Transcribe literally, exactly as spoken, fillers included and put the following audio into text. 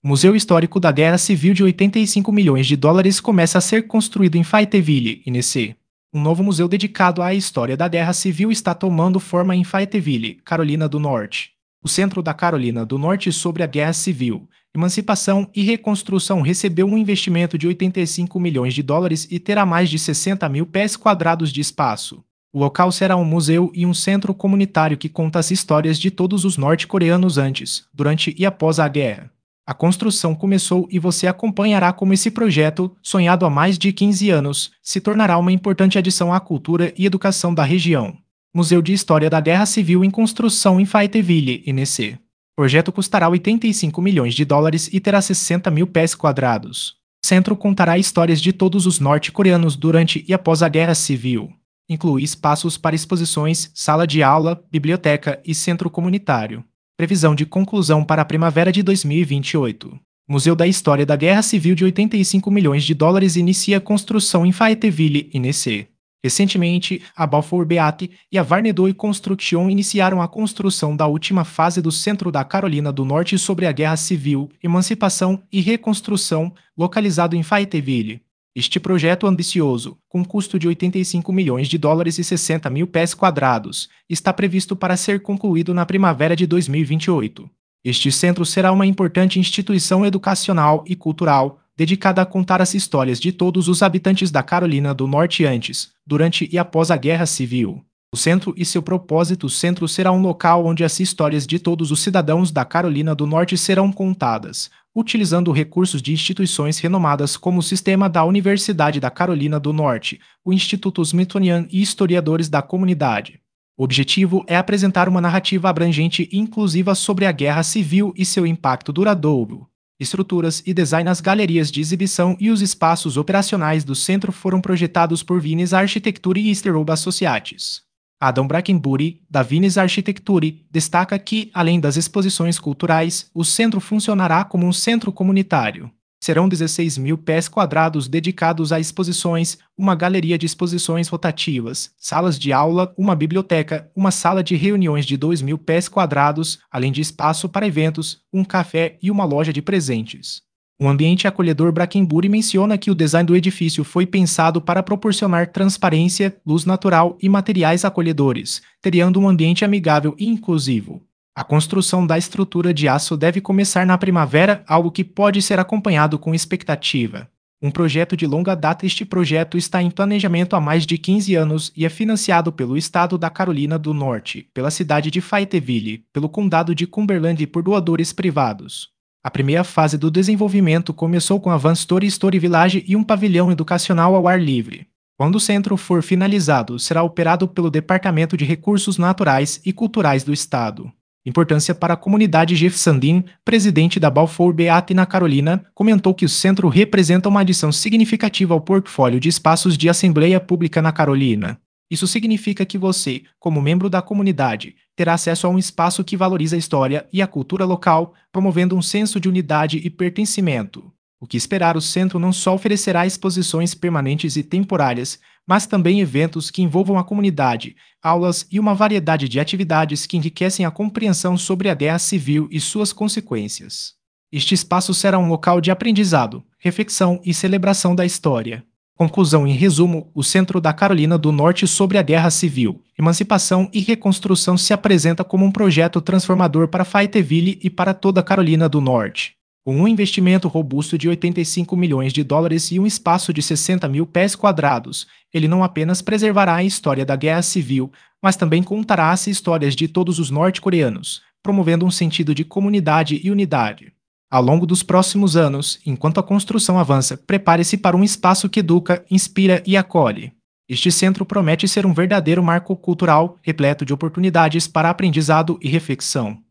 O Museu Histórico da Guerra Civil de oitenta e cinco milhões de dólares começa a ser construído em Fayetteville, Tennessee. Um novo museu dedicado à história da Guerra Civil está tomando forma em Fayetteville, Carolina do Norte. O Centro da Carolina do Norte sobre a Guerra Civil, Emancipação e Reconstrução recebeu um investimento de oitenta e cinco milhões de dólares e terá mais de sessenta mil pés quadrados de espaço. O local será um museu e um centro comunitário que conta as histórias de todos os norte-coreanos antes, durante e após a guerra. A construção começou e você acompanhará como esse projeto, sonhado há mais de quinze anos, se tornará uma importante adição à cultura e educação da região. Museu de História da Guerra Civil em construção em Fayetteville, Tennessee. O projeto custará oitenta e cinco milhões de dólares e terá sessenta mil pés quadrados. O centro contará histórias de todos os norte-coreanos durante e após a Guerra Civil. Inclui espaços para exposições, sala de aula, biblioteca e centro comunitário. Previsão de conclusão para a primavera de dois mil e vinte e oito. O Museu da História da Guerra Civil de oitenta e cinco milhões de dólares inicia a construção em Fayetteville, Tennessee. Recentemente, a Balfour Beatty e a Varnedoe Construction iniciaram a construção da última fase do Centro da Carolina do Norte sobre a Guerra Civil, Emancipação e Reconstrução, localizado em Fayetteville. Este projeto ambicioso, com custo de oitenta e cinco milhões de dólares e sessenta mil pés quadrados, está previsto para ser concluído na primavera de dois mil e vinte e oito. Este centro será uma importante instituição educacional e cultural, dedicada a contar as histórias de todos os habitantes da Carolina do Norte antes, durante e após a Guerra Civil. O centro e seu propósito: o centro será um local onde as histórias de todos os cidadãos da Carolina do Norte serão contadas, utilizando recursos de instituições renomadas como o sistema da Universidade da Carolina do Norte, o Instituto Smithsonian e historiadores da comunidade. O objetivo é apresentar uma narrativa abrangente e inclusiva sobre a Guerra Civil e seu impacto duradouro. Estruturas e design. As galerias de exibição e os espaços operacionais do centro foram projetados por Vines Architecture e Easterwood Associates. Adam Brackenbury, da Vines Architecture, destaca que, além das exposições culturais, o centro funcionará como um centro comunitário. Serão dezesseis mil pés quadrados dedicados a exposições, uma galeria de exposições rotativas, salas de aula, uma biblioteca, uma sala de reuniões de dois mil pés quadrados, além de espaço para eventos, um café e uma loja de presentes. Um ambiente acolhedor. Brackenbury menciona que o design do edifício foi pensado para proporcionar transparência, luz natural e materiais acolhedores, criando um ambiente amigável e inclusivo. A construção da estrutura de aço deve começar na primavera, algo que pode ser acompanhado com expectativa. Um projeto de longa data. Este projeto está em planejamento há mais de quinze anos e é financiado pelo estado da Carolina do Norte, pela cidade de Fayetteville, pelo condado de Cumberland e por doadores privados. A primeira fase do desenvolvimento começou com a Van Story Story Village e um pavilhão educacional ao ar livre. Quando o centro for finalizado, será operado pelo Departamento de Recursos Naturais e Culturais do Estado. Importância para a comunidade. Jeff Sandin, presidente da Balfour Beatty na Carolina, comentou que o centro representa uma adição significativa ao portfólio de espaços de assembleia pública na Carolina. Isso significa que você, como membro da comunidade, terá acesso a um espaço que valoriza a história e a cultura local, promovendo um senso de unidade e pertencimento. O que esperar? O centro não só oferecerá exposições permanentes e temporárias, mas também eventos que envolvam a comunidade, aulas e uma variedade de atividades que enriquecem a compreensão sobre a Guerra Civil e suas consequências. Este espaço será um local de aprendizado, reflexão e celebração da história. Conclusão. Em resumo, o Centro da Carolina do Norte sobre a Guerra Civil, Emancipação e Reconstrução se apresenta como um projeto transformador para Fayetteville e para toda a Carolina do Norte. Com um investimento robusto de oitenta e cinco milhões de dólares e um espaço de sessenta mil pés quadrados, ele não apenas preservará a história da Guerra Civil, mas também contará as histórias de todos os norte-coreanos, promovendo um sentido de comunidade e unidade. Ao longo dos próximos anos, enquanto a construção avança, prepare-se para um espaço que educa, inspira e acolhe. Este centro promete ser um verdadeiro marco cultural, repleto de oportunidades para aprendizado e reflexão.